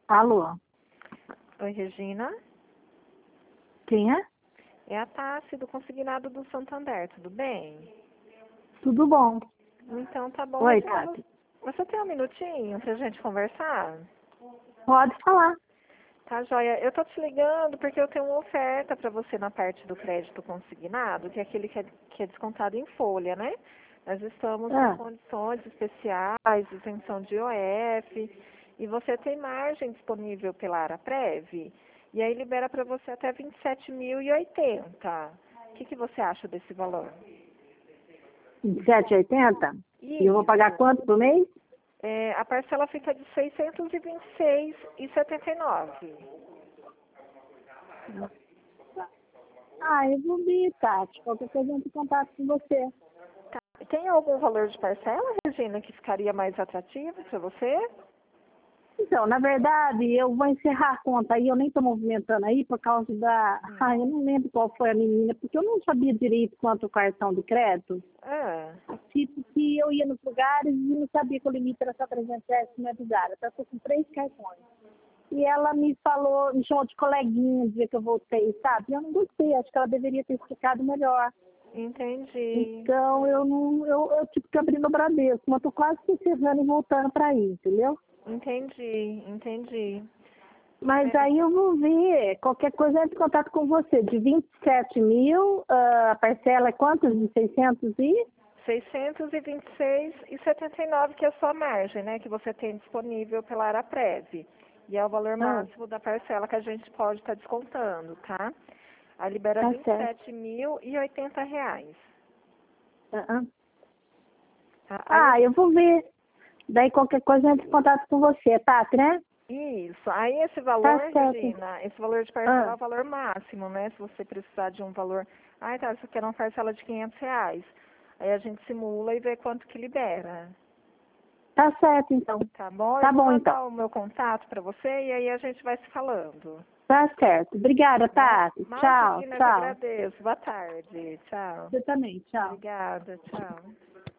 Alô, Oi, Regina. quem é? É a Tassi do Consignado do Santander, tudo bem? Tudo bom? Então tá bom, Oi, Regina. Tati. Você tem um minutinho pra gente conversar? Pode falar. Tá, joia. Eu tô te ligando porque eu tenho uma oferta para você na parte do crédito consignado, que é aquele que é descontado em folha, né? Nós estamos com Ah, condições especiais, isenção de IOF, e você tem margem disponível pela Araprev, e aí libera para você até 27.080. O que você acha desse valor? 27,80? E eu vou pagar Isso. quanto por mês? A parcela fica de 626,79. Ah, eu vou ver, Tati. Qualquer coisa eu entro em contato com você. Tá. Tem algum valor de parcela, Regina, que ficaria mais atrativo para você? Então, na verdade, eu vou encerrar a conta aí. Eu nem estou movimentando aí por causa da... Ah, eu não lembro qual foi a menina, porque eu não sabia direito quanto o cartão de crédito. Ah, Tipo que eu ia nos lugares e não sabia que o limite era só 300 reais que me avisaram. Então, eu estou com 3 cartões. E ela me falou, me chamou de coleguinha, dizer que eu voltei, sabe? Eu não gostei, acho que ela deveria ter explicado melhor. entendi. Então, eu não, eu tive que abrir no Bradesco, mas tô quase que encerrando e voltando para aí, entendeu? Entendi. Mas É, aí eu vou ver, qualquer coisa eu entro em contato com você. De 27 mil, a parcela é quantos? De 600 e? 626,79, que é a sua margem, né? Que você tem disponível pela Araprev. E é o valor Ah, máximo da parcela que a gente pode estar descontando, tá? Aí libera tá vinte e certo. sete mil e oitenta reais. Ah, ah. Tá? Ah, eu vou ver. Daí qualquer coisa eu entro em contato com você, Tati, né? Isso. Aí esse Tá valor, certo. Regina, esse valor de parcela Ah, é o valor máximo, né? Se você precisar de um valor, tá, isso aqui é uma parcela de 500 reais. Aí a gente simula e vê quanto que libera. tá certo, então. Tá bom? Eu Tá vou bom, então. mandar o meu contato para você e aí a gente vai se falando. Tá certo. Tá Obrigada, bom? Tati. Tchau, Imagina, eu que tchau. agradeço. Boa tarde. Tchau. Você também, tchau. Obrigada. Tchau.